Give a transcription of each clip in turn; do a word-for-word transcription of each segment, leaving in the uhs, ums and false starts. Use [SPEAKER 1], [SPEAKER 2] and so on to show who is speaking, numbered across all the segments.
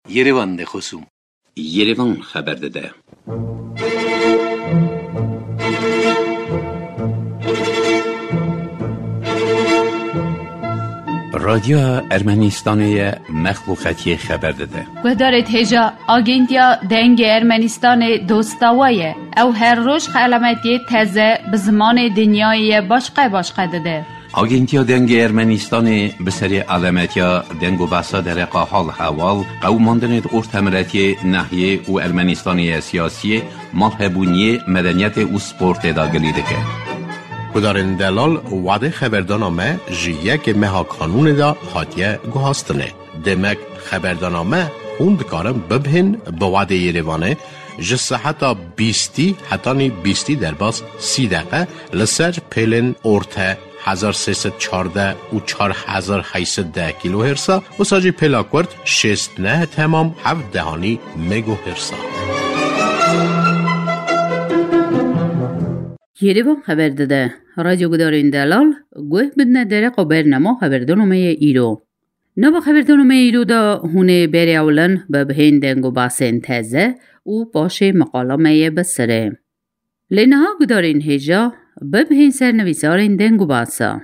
[SPEAKER 1] Yerevan de خصوم
[SPEAKER 2] Yerevan خبر داده. رادیو ارمنستان مخلوقاتی خبر داده.
[SPEAKER 3] گذارت هجا آگنتیا دنگ ارمنستان دوستاویه او هر روز علامتی تازه به زمان دنیای باشقه باشقه داده.
[SPEAKER 2] آگنتیا دنگ ارمنستان به سری علامتیا دنگ و بحثا در حال حوال قوماندن ارتمرتی ناحیه و ارمنستانی سیاسی مالهبونی مدنیت و سپورت داگلی دکه.
[SPEAKER 4] کدارن دلال وعده خبردانامه جیه که مها قانون دا حاتیه گوهاستنه. دمک خبردانامه خوند کارم ببهن به وعده یریوانه جسه حتی بیستی حتی نی بیستی در باز سی دقیقه لسر پیلن ارته هزار سیصد چارده و چار هزار هیصد ده کیلو هرسا و ساجی پیلاکورد شست نه تمام هفت دهانی مگو هرسا.
[SPEAKER 3] یریوان خبر داده. رادیو گدارین دلال گوه بدنه داره برنامه خبردانومه ایرو. نوا خبردانومه ایرو دا هونه بری اولن به بهین دنگو باسن تازه و باشه مقالامه بسره. لینها گدارین هجا به بهین سرنویسارین دنگو باسا.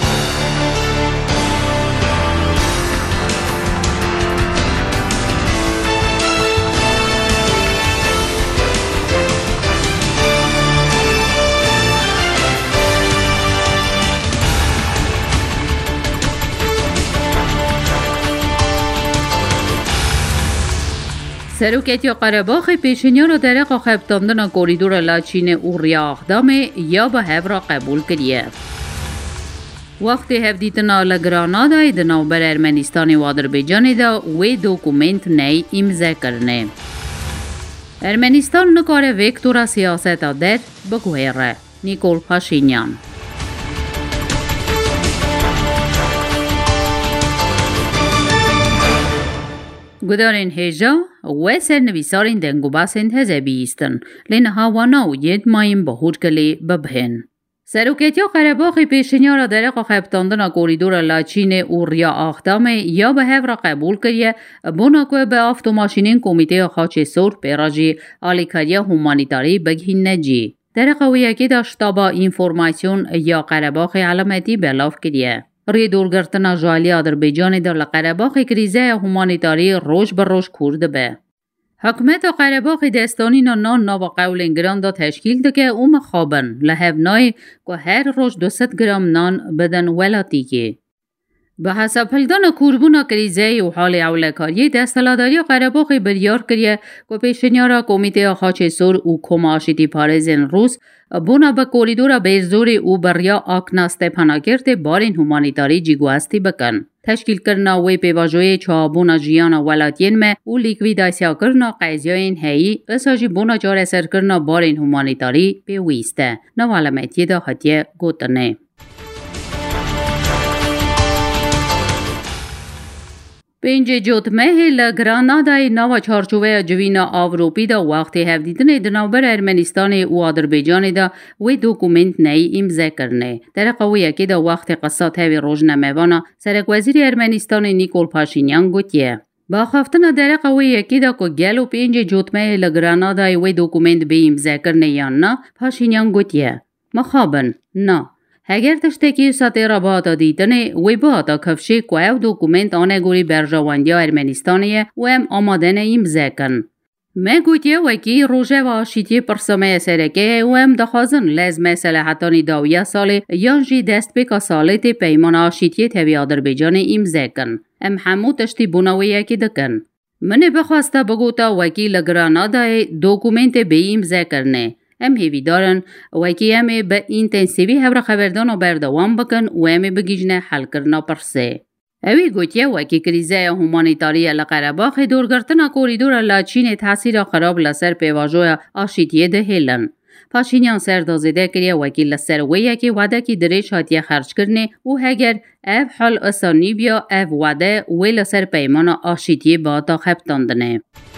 [SPEAKER 3] سروکتیا قره‌باغ پیشینیان را در خبتاندن کوریدور لاچین اوریا اقدام یا به هفرا قبول کریه. وقتی هفدیتنا لگرانادا دنو بر ارمنستان و آذربایجان دا وی دوکومنت نی امضا کرنه. ارمنستان نکاره وکتورا سیاست در بگوهره. نیکول پاشینیان. گدارین هجا و سرنویسارین دنگو باسن تازه بیستن لین هاوانا و ید مایم بهود کلی ببهن. سروکتیا قره‌باغ پیشینیا را در خبتاندن کوریدور لاچین اوریا اقدام یا به هفرا قبول کریه بنا که به افتوماشینین کمیته خاچ سور پیراجی آلیکاریا هومانیتاری بگهین نجی. در قویه که داشتا با اینفورماسیون یا قره‌باغ علامتی بلاف کریه. ری دورگرتنا جالی آذربایجان در قره‌باغ کریزه هومانیتاری روش بر روش کرده به. حکومت قره‌باغ دستانی نان نو قول گران دا تشکیل ده که او مخابن لحبنای که هر روز دوست گرام نان بدن ولاتی که. به حسب پلدان کوربونا کریزه و حال اولکاری دستلاداری قره‌باغ بریار کریه که پیشنیارا کمیته خاچ سور و کماشیتی پارزن روز بونا به کوریدور بیرزوری او بریا آکناسته پناگرد بارین هومانیتاری جیگواستی بکن. تشکیل کرنا وی پیواجوی چابونا جیانا ولاتین میں او لیکویداسیا کرنا قیزیاین هایی اساجی بونا جار سر کرنا بارین هومانیتاری پیویسته. نوالمتی دا حتیه گوتنه. پنج جوتمه لگرانادای نوا چارچوبه جوینا آوروپی دا وقتی هفدیدن دنابر ارمنستان و آذربایجان دا وی دوکومنت نی امضا کرنه. در قویه که دا وقت قصات هوی روزنامه‌وانا سرک وزیر ارمنستان نیکول پاشینیان گوتیه. با خفتن در قویه که دا که گلو پنج جوتمه لگرانادای وی دوکومنت به امضا کرنه یا نه پاشینیان گوتیه. مخابن نه. اگر تشتکی ساته را با تا دیدنه وی با تا کفشی که او دوکومنت آنه گوری برجواندیا ارمنستانیه و هم آمادن امضا کن. ما گوتیه وکی روژه و آشیتی پرسمه سرکه و هم دخوازن لازمه صلاحتانی داویه ساله یانجی دست بکا سالت پیمان آشیتی تبی آذربایجان امضا کن. ام همو تشتی بونویه که دکن. من بخواسته بگوتا وکی لگرانادای دوکومنت به امضا کرنه. ام هیوی دارن و که همه به اینتنسیوی هفره خبردان و بردوام بکن و همه بگیجنه حل کرنا پرسه. اوی گوتیه و که کریزه هومانیتاری لقره‌باغ دورگرتنا کوریدور لاچین تاثیر خراب لسر پیواجو آشیتیه ده هیلن. پاشینیان سردازده کریه و که لسر ویه که وعده که دریش هاتیه خرج کرنه و هگر اف حال اسانی بیا اف وعده وی لسر پیمان آشیتیه با تا خبتاندنه.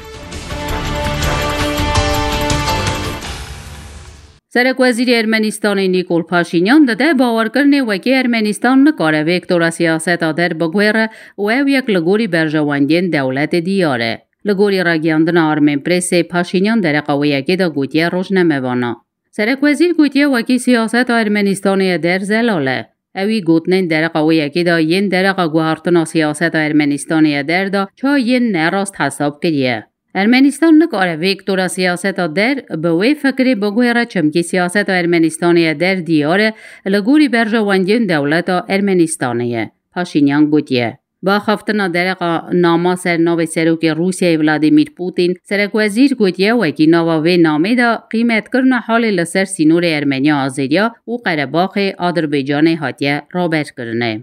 [SPEAKER 3] سرک وزیر ارمنستان نیکول پاشینیان داده باور کرنه و که ارمنستان نکاره وکتورا سیاست آدر بگویره و او یک لگوری برجواندین دولت دیاره. لگوری راگیاندن آرمین پریس پاشینیان در قویه دا گوتیه روزنامه‌وانا. سرک وزیر گوتیه وکی سیاست ارمنستانی در زلاله. اوی گوتنین در قویه دا ین در قوهارتنا سیاست ارمنستانی در دا چا ین نراست حساب کریه. ارمنستان نکاره ویکتورا سیاست در به وی فکری بگوی را چمکی سیاست ارمنستانی در دیاره لگوری برجواندین دولت ارمنستانیه. پاشینیان گوتیه. با خفتنا درقا ناما سر نو سروک روسیه ولادیمیر پوتین سرک وزیر گوتیه وکی نو و نامه دا قیمت کرن حال لسر سینور ارمنیا آزیریا و قرباق آذربایجان هاتیه رابر کرنه.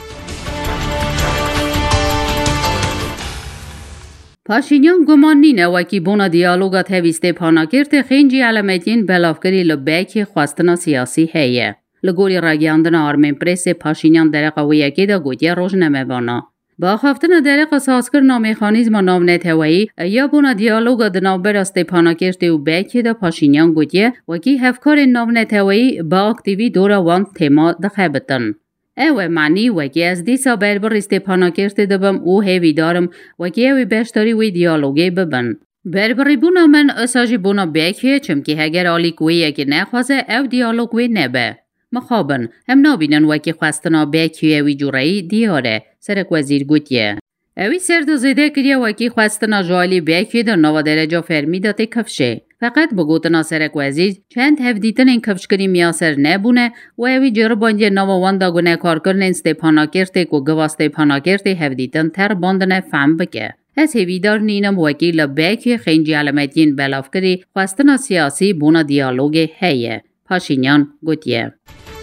[SPEAKER 3] پاشینیان گمان نینه وکی بونا دیالوگا تهویسته پانا کرده خینجی علامتین بلافکری لبکی خواستنا سیاسی هیه. لگوری راگیاندن آرمین پریس پاشینیان در قویه که دا گوتیه روزنامه‌وانا. با خفتن در سازکر نامیخانیزم نامنت هوایی یا بونا دیالوگا دنابر استپانا کرده و بیکی دا پاشینیان گوتیه وکی هفکار نامنت هوایی با اکتیوی دورا وان تیما دخبتن. اوه معنی وکی از دیسا بربر استپانا کرده دبم او هیوی دارم وکی اوی بیشتری وی دیالوگی ببن. بربری بونا من اساجی بونا بیکیه چمکی هگر آلی کویه که نخوازه او دیالوگوی نبه. مخابن هم نابینن وکی خواستنا بیکیه وی جورایی دیاره سرک وزیر گوتیه. اوی سرد زیده کریه وکی خواستنا جوالی بیکیه در نوا درجا فرمی داته کفشه. فقط بگوتنا سرک وزیر چند هفدیتن این کفشکری میاسر نبونه و اوی جرباندی نوا واندا گونه کار کرنین ستپانا کرده که گوا ستپانا کرده هفدیتن تر باندنه فهم بکه. از هیویدار نینم وکیل بیکی خینجی علامتین بلاف کری خواستنا سیاسی بونا دیالوگ هیه. پاشینیان گوتیه.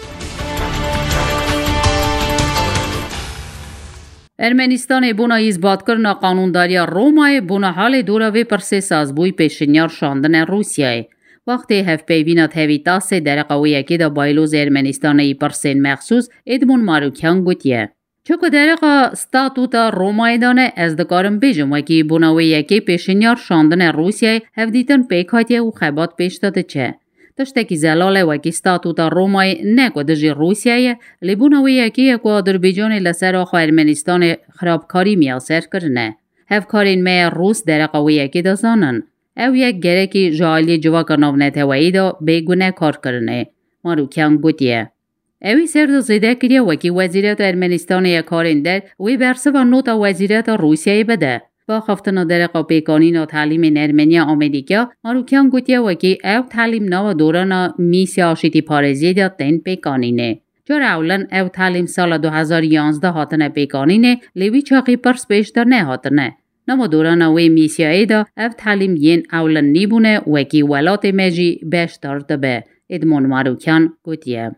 [SPEAKER 3] ارمنستان بونا ایزباد کرنا قانونداری رومای بونا حال دوراوی پرسه سازبوی پیشنیار شاندن روسیای. وقتی هف پیوینات هوی تاسه در قویه که دا بایلوز ارمنستانی پرسین مخصوص ادمون ماروکیان گوتیه. چوکو درقا ستاتوتا رومای دانه از دکارم بیجم وکی بوناوی یکی پیشنیار شاندن روسیای هف دیتن پیکاتیه و خیبات پیش داده چه. تشتکی زلاله وکی ستاتوتا رومای نکو دجی روسیای لیبوناوی یکی یکو آذربایجان لسر آخو ارمنستان خرابکاری میاسر کرنه. هف کارین می روس در قوی یکی دا زانن. او یک گرکی جالی جواک نوونت هوایی دا بیگونه کار کرنه. ماروکیان گوتیه. اوی سرد زیده کریه وکی وزیرت ارمنستان یک کارین در وی برسه و نوتا وزیرت روسیای بده. با خفتنا در قاپیکانین و تعلیم ارمنیا آمریکا ماروکیان گوتیه وکی او تعلیم نو دوران میسی آشیتی پارزی دا تین پیکانینه. جور اولن او تعلیم سال دو هزار و یازده هاتنه پیکانینه لیوی چاقی پرس بیشتر نه هاتنه. نما دوران وی میسیایی دا او تعلیم ین اولن نیبونه وکی ولات میجی بیشتر دبه. ادمون ماروکیان گوتیه.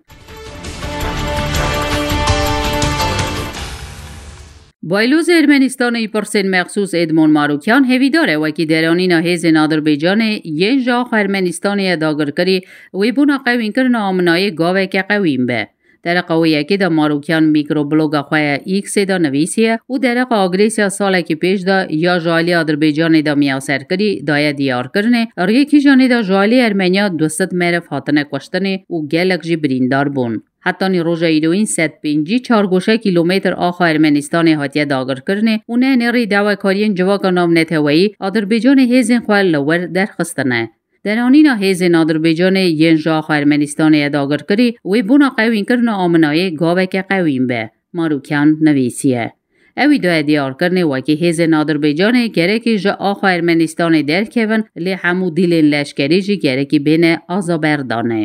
[SPEAKER 3] بایلوز ارمنستان ای پرسین مخصوص ادمون ماروکیان هوی داره وکی درانینا هیزن آذربایجان ین جاخ ارمنستانی داگر کری وی بونا قوین کرن آمنای گاوه که قویم به. در قویه که دا ماروکیان میکروبلوگا خواه ایکس دا نویسیه و در آگریسیا ساله که پیش دا یا جالی آذربایجان دا میاسر کری دای دیار کرنه ریه که جانی دا جالی ارمنیا دوست مرف حاتنه کشتنه و گلک جی بریندار بون. حتی نی روژا ایروین ست پینجی چارگوشه کیلومتر آخا ارمنستان هاتیه داگر کرنه و نه نری دوا کارین جواکا نام نتوایی آذربایجان هیزن خواه لور درخستنه. در آنینا هیزن آذربایجان ین جا آخا ارمنستان داگر کری وی بونا قوین کرنه آمنای گاوه که قوین به. ماروکیان نویسیه. اوی دو دیار کرنه وکی هیزن آذربایجان گرکی جا آخا ارمنستان در کون لی همو دیلین لشکری جی گرکی بین آزابردانه.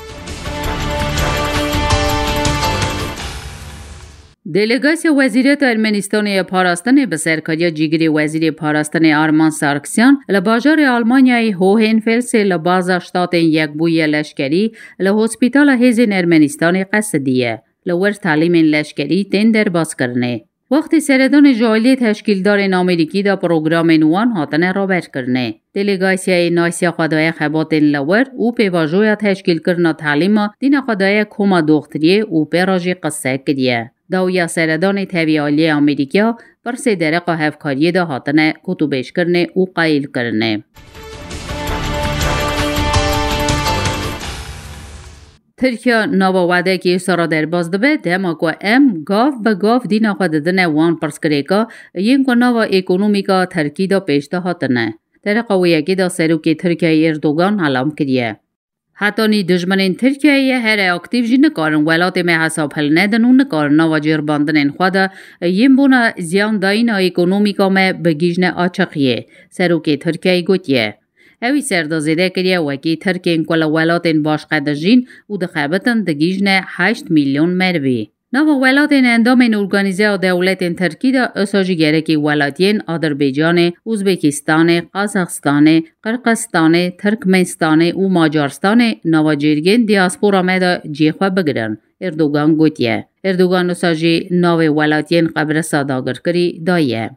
[SPEAKER 3] دلگاسیا وزیرت ارمنستان پاراستان به سرکاری جیگری وزیر پاراستان آرمان سارکسیان لباجار آلمانیای هوهنفلس لباز شتات یک بوی لشکری لهسپیتال هیزن ارمنستان قصدیه لور تعلیم لشکری تندر باز کرنه. وقتی سردان جالی تشکیلدار آمریکی دا پروگرام نوان هاتنه رابر کرنه. دلگاسیای ناسیا خدای خبات لور او پیواجویا تشکیل کرنا تعلیم دین خدای کوما دختریه او پیراجی قصه کریه. داویا سردان تبیالی آمریکا پر سه درقا هفکاری دا هاتنه کتوبش کرنه او قایل کرنه. ترکیه نوا وعده که سارا در باز دبه دما کو ام گاف به گاف دینا خود دنه وان پرسکریکا ین کو نوا اکونومیکا ترکی دا پیشته هاتنه در قویه که دا سروکی ترکیه اردوگان علام کریه. حتی نی دشمنین ترکیه هر اکتیو جی نکارن ولات می حساب حل ندن و نکارن نوا جیر باندنین خواده یم بونا زیان داینا اکونومیکا می بگیجن آچقیه سروکی ترکیه گوتیه. اوی سردازیده کریه وکی ترکین کلا ولاتین باش قدجین و دخابتن دگیجن هشت میلیون مروی. نوا ولاتین اندامین ارگانیزه دولتین ترکی دا اساجی گرکی ولاتین آذربایجان، ازبکستان، قازقستان، قرقستان، ترکمنستان و ماجارستان نوا جرگین دیاسپورا مدا جیخوا بگرن. اردوگان گوتیه. اردوگان اساجی نوا ولاتین قبر صداگر کری دایه.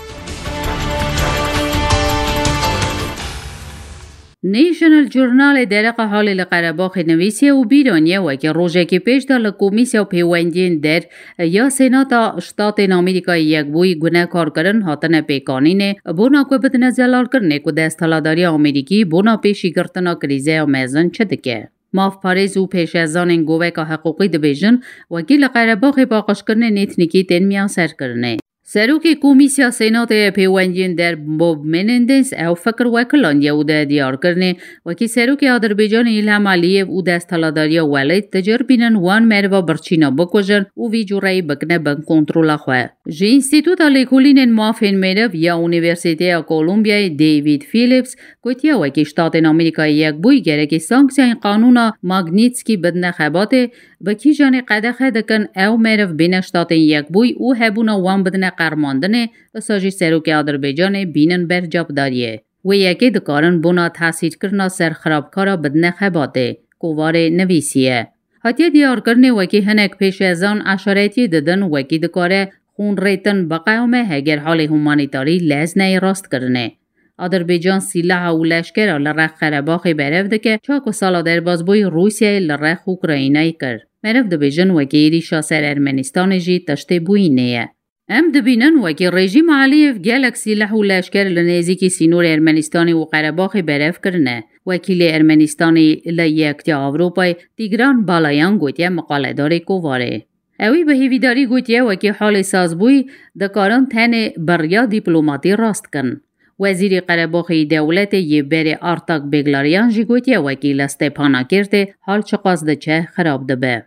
[SPEAKER 3] نیشنل جورنال درق حال لقرباخ نویسیه و بیرانیه و که روژه که پیش دا لکومیسیا پیوندین در یا سیناتا شتات امریکا یک بوی گناه کار کرن هاتن پیکانینه بونا که بدن زلال کرنه که دستالاداری امریکی بونا پیشی گرتنا کریزه و میزن چدکه. ماف پاریز و پیش ازان گوه که حقوقی دبیجن و که لقرباخ باقش کرنه نیتنیکی تن میان سر کرنه. سروکی کمیسیا سینات پیوندین در بوب منندس او فکر وکلان یوده دیار کرنه و که سروکی آذربایجان ایلهم علیه و دستالاداری ولید تجربینن وان مروا برچینا بکوژن و وی جورای بکنه بن کنترول خواه. جی انستیتوت لیکولین موافین مرو یا اونیورسیته کولومبیای دیوید فیلیپس گوتیا و که شتات امریکا یک بوی گره که سانکسیان قانون ماگنیتسکی بدن خباته بکی جانی قدخه دکن او مرو بین شتات یک بوی او هبونا وان بدن قرماندنه اساجی سروک آذربایجان بینن بر جابداریه و یکی دکارن بونا تاثیر کرنا سر خرابکارا بدن خباته کووار نویسیه. حتی دیار کرنه وکی هنک پیش ازان اشارتی ددن وکی دکاره خون ریتن بقیومه هگر حال همانیتاری لزنه راست کرنه. آذربایجان سلاح و لشکر لرخ قرباخی برف دکه چاک و سالا در بازبوی روسیه لرخ اوکراینای کر. مرف دبیجن وکی ریشا سر ارمنستان جی تشت بوینه. ام دبینن وکی رژیم علیف گلک سلاح و لشکر لنزیکی سینور ارمنستانی و قرباخی برف کرنه. وکیل ارمنستانی لیکتی آوروپای تیگران بالایان گوتیه مقاله داری کوواره. اوی به هیویداری گوتیه وکی حال سازبوی دکارن تن بریا دیپلوماتی راست کن. وزیر قرباخی دولت یه بری آرتاک بگلاریان جی گوتیه وکی لستپانا کرده حال چقاس ده چه خراب ده به.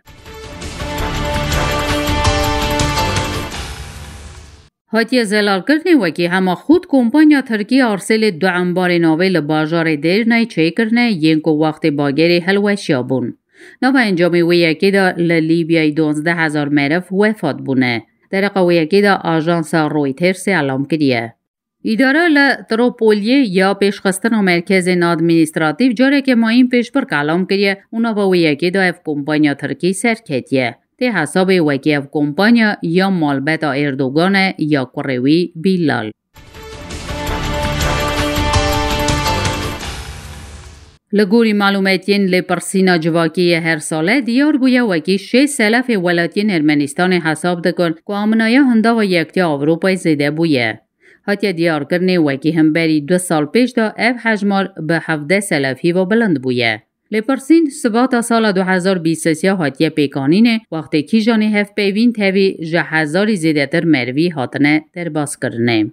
[SPEAKER 3] حتی زلال کرنه وکی همه خود کمپانیا ترکی ارسل دو انبار ناوی لباجار دیرنای چه کرنه ینکو وقت باگری حلوشیا بون. نو انجامی و یکی دا لیبیای دونزده هزار مرف وفات بونه. در قوی یکی دا آژانس رویترس علام کریه. اداره لتروپولیه یا پیشخستن مرکز ادمنستراتیو جاره که ما این پیش پر کلام کریه اونا با یکی دا اف کمپانیا ترکی سرکتیه. ته حساب وکی اف کمپانیا یا مالبتا اردوگان یا قروی بیلال. لگوری معلوماتین لپرسینا جواکی هر ساله دیار بویا وکی شش سلف ولاتین ارمنستان حساب دکن که آمنایا هنده و یکتی آوروپای زیده بویه. حتی دیار کرنه وکی هم بری دو سال پیش دا اف حجمار به هفده سلفی و بلند بویه. لپرسین سبات سال دو هزار و بیست و سه حتی پیکانینه وقتی کی جانی هف پیوین تاوی جه هزاری زیده تر مروی حاتنه در باز کرنه.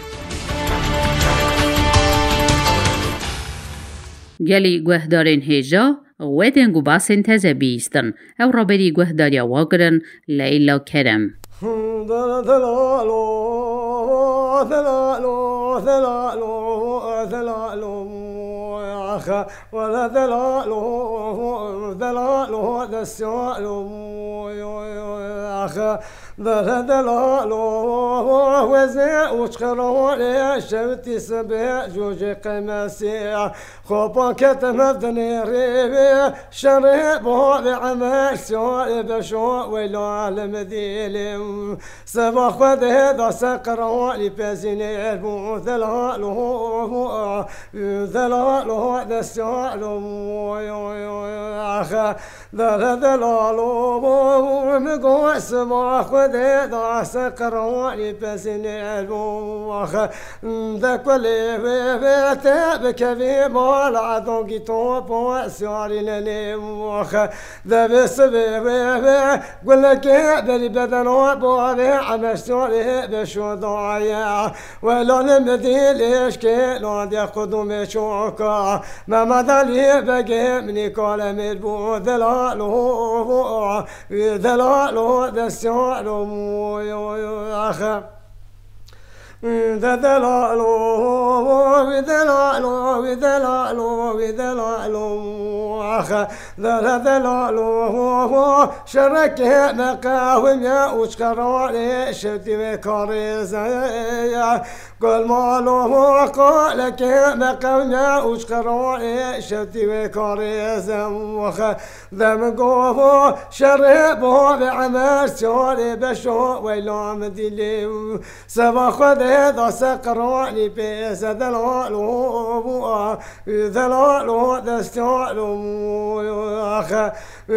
[SPEAKER 3] گلی گوهدارین هیجا و دنگو باسن تزه بیستن او را بری گوهداریا واگرن لیلا کرم.
[SPEAKER 1] ولا ذلال ذلال دسيال اخ ذلال ذلال وزع وشخروا لي شوتي سبع جوج قماسي خوبا كتمدني ريبي شرب هذا عمل سوء بشو ولا عالم ذيلم سبا خذ هذا سقروا لي بازيني ذلال ذلال دستیارم آخه در دلالو میگو سما خود داست قراری پسینه آخه دکلی بیت بکوی مال عدونگی تو پاسیاری ننیم آخه دبس بیت گلکی بری بدن و باری عمشتاری بشو دعایا ولا نمدی لیش که نادی خودم شوکا ممدلی بگی منی کالمی بود دلالو دلالو دستیارو آخه دلالو دلالو دلالو دلالو آخه دلالو شرک مقاوم یا وشکرانی شدی مکاری زیا قل مالو قال که مقاوم یا وشکرانی شدی مکاری زم آخه دم گو شرب و بعمر سیاری بشو ویلام دیلی سبا خود داس قرانی پیس دلالو دلالو دستیارو آخه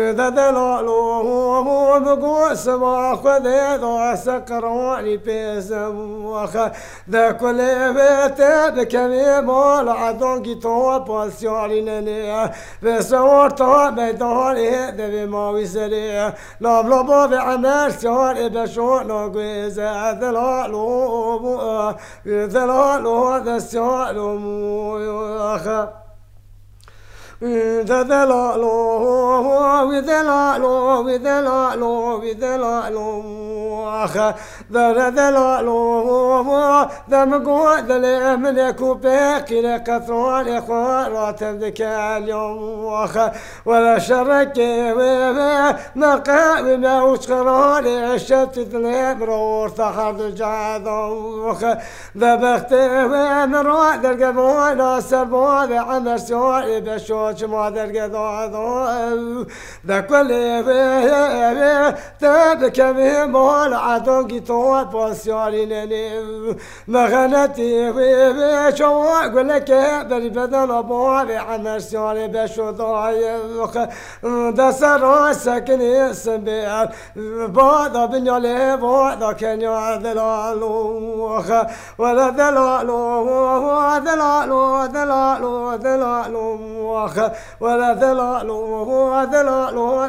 [SPEAKER 1] دلالو بگو سبا خود داس قرانی پیس آخه ده کل بیت بکمی مال عدونگی تو پاسیاری ننه بسوار تا میدانی دوی ماوی سری لاب لابا به عمر سیاری بشو نگویزه دلالو دلالو دستیارو آخه دلالو دلالو دلالو دلالو آخه دلالو دمگو دل منکو بقیر قطران خوارات ذکر اليوم آخه ولا شرك مقام وشقران عشت ذنب رور تحرد الجاذب آخه ذبخت مرا در قبول سربال عمر سوائي بشو ما در قدادو ده كل تبكي مال عدونكي تو باسياري نني مغنتي شو اقول لك بري بدن ابوالي عمر سياري بشو ضايق ده سر سكني سبيل بعد بنيالي بعد كنيا دلالو ولا دلالو دلالو دلالو دلالو ولا دلالو دلالو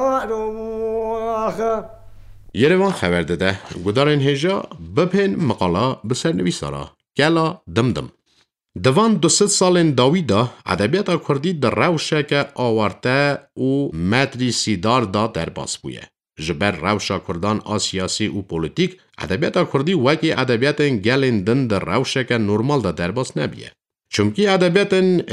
[SPEAKER 1] دستیارو
[SPEAKER 4] یروان خبر داده گودارین هجا بپن مقاله بسر نویسارا گلا دمدم دوان دو ست سالن داویدا ادبیات کردی در روشه که آورده و مدرسی دار دا در باس بویه جبر روشا کردان آسیاسی و پولیتیک ادبیات کردی وکی ادبیات گلندن در روشه که نورمال دا در باس نبیه چونکی ادبیات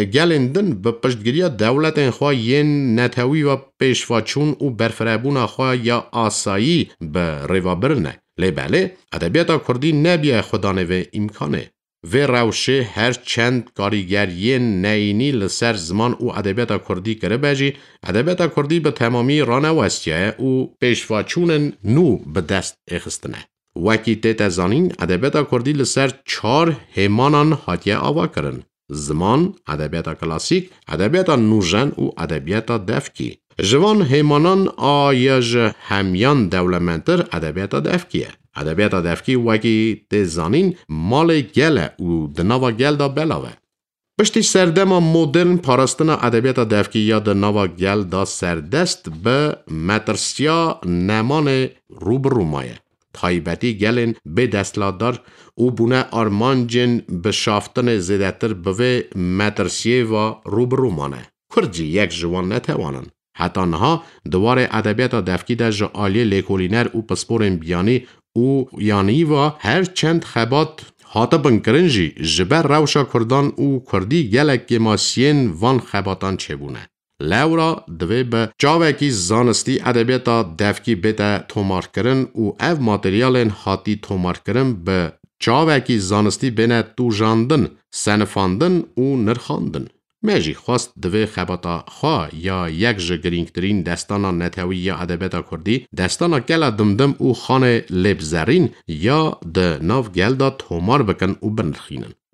[SPEAKER 4] گلندن به پشتگیری دولت خواه ین نتوی و پیشواچون و برفرابون خواه یا آسایی به روا برنه لی بله ادبیات کردی نبیه خدانه و امکانه و روشه هر چند کاریگر ین نینی لسر زمان و ادبیات کردی کره بجی ادبیات کردی به تمامی رانه وستیه و پیشواچون نو به دست اخستنه وکی تیت زانین ادبیات کردی لسر چار هیمانان هاتیه آوا کرن زمان، ادبیات کلاسیک، ادبیات نوژن و ادبیات دفکی جوان هیمانان آیج همیان دولمنتر ادبیات دفکیه ادبیات دفکی وکی تیت زانین مال گله و دناوا گل دا بلاوه پشتی سردما مدرن پاراستن ادبیات دفکی یا دناوا گل دا سردست به مترسیا نمان روبرومایه تایبتی گلن به دستلادار او بونه آرمانجن به شافتن زیدتر به مترسیه و روبرومانه کرجی یک جوان نتوانن حتی نها دوار ادبیات دفکی در جعالی لیکولینر او پسپورن بیانی او یانی و هر چند خبات حاطه بنکرنجی جبر روشا کردان او کردی گلک ماسین وان خباتان چه بونه لورا دوی به جاوکی زانستی ادبیات دفکی بیتا تومار کرن و او ماتریالن حاتی تومار کرن به جاوکی زانستی بینه تو جاندن، سنفاندن و نرخاندن. میجی خواست دوی خباتا خواه یا یک جگرینگترین دستانا نتوی یا ادبیات کردی دستانا گل دمدم او خانه لبزرین یا ده ناف گل دا تومار بکن و بنرخینن.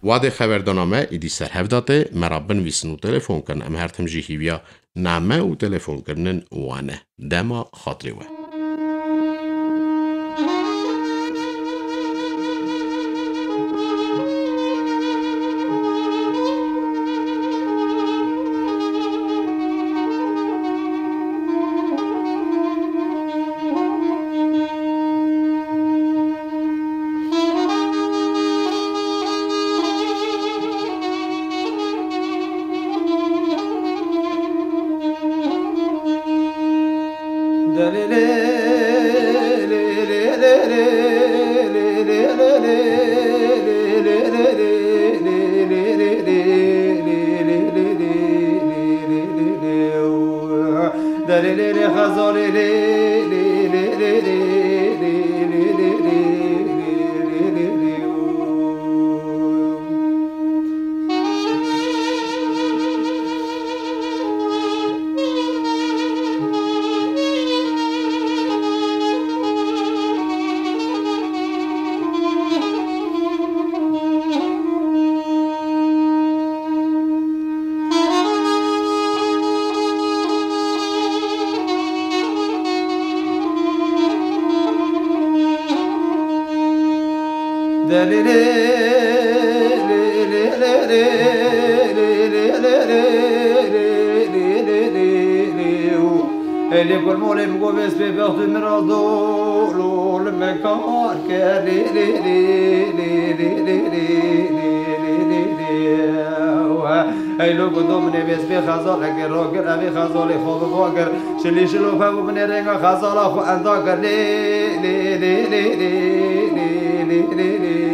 [SPEAKER 4] واد خبردانامه ایدی سر هفداته مرابن ویسن و تلفون کن ام هرتم جیهیویا نامه و تلفون کرنن وانه دما خاطری و
[SPEAKER 5] اللي كل مولي مقوبس ببغض مرضو لو المكار كالي لي لي لي لي لي لي لي لي اي لو قدوم نبيس بخزال اگر روگر ابي خزالي خوب باگر شلي شلو فهمو من رنگا خزال اخو انداگر لي لي لي لي لي لي لي لي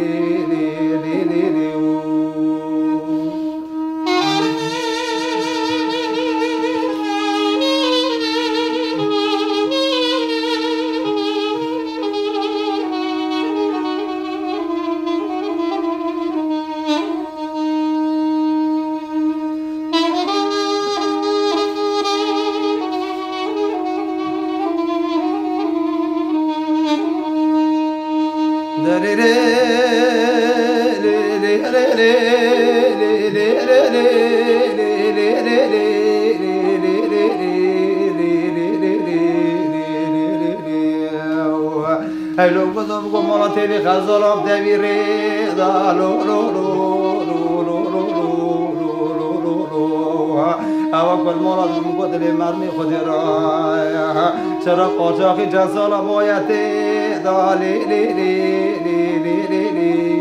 [SPEAKER 5] هلو قدوم قمرتي بخزرب دبيري لو لو لو لو لو لو لو او كل مرض من قدر مرمي خدرا شرق قاچاقي جزال مويتي دالي لي لي لي لي لي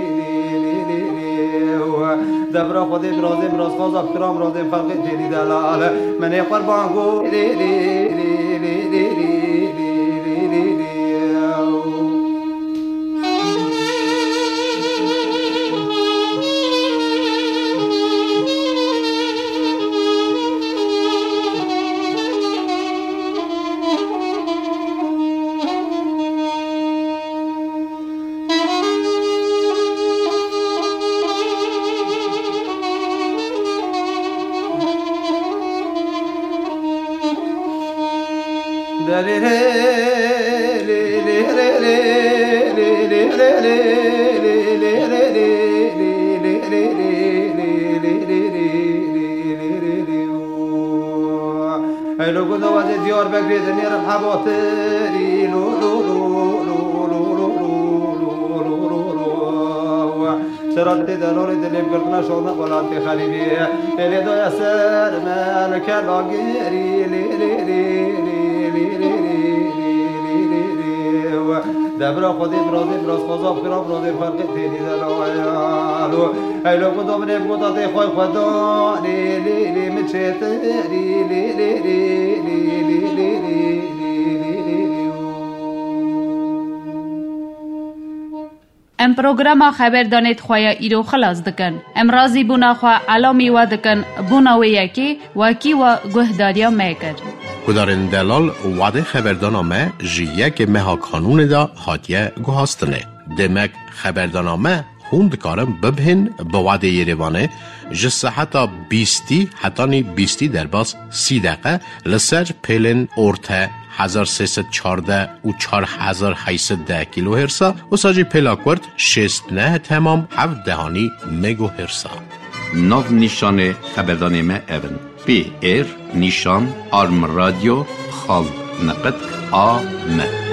[SPEAKER 5] دبر خودی برازم راز خواز کرام رازم فرق جلی دلال من قربان گو لی لی لی لی لی لی لی لی هلو قدو وزي ديار بقري دنيا ربحة باطري لو لو لو لو لو لو لو لو لو شرط دلوري دلي بقرنا شونا ولاتي خليبي اللي دو يسر مالك الباقري لي لي لي لي لي لي دبر خودی برازی براز خذاب کرام برازی فرق تیری دلایلو هلو قدو من بقطع تی خوای خدا لی لی لی مچت لی لی لی لی لی لی لی
[SPEAKER 3] ام پروگرام خبر دانید خواه ایرو خلاص دکن ام رازی بونا خواه علامی و دکن بونا و یکی وکی و گهداریا میکر
[SPEAKER 4] کدارن دلال وعده خبردانامه جیه که مها قانون دا هاتیه گوهاستنه دمک خبردانامه خوند کارم ببهن با وعده یریوانه جسه حتی بیستی حتی نی بیستی در باز سی دقیقه لسر پیلن ارته هزار و سیصد و چهارده و چهار هزار و هشتصد و ده کیلو هرسا و ساجی پلاکورد شصت و نه تمام هفت دهانی مگو هرسا.
[SPEAKER 2] ناو نیشان خبردان ما اون پی ایر نیشان آرم رادیو خال نقد آ م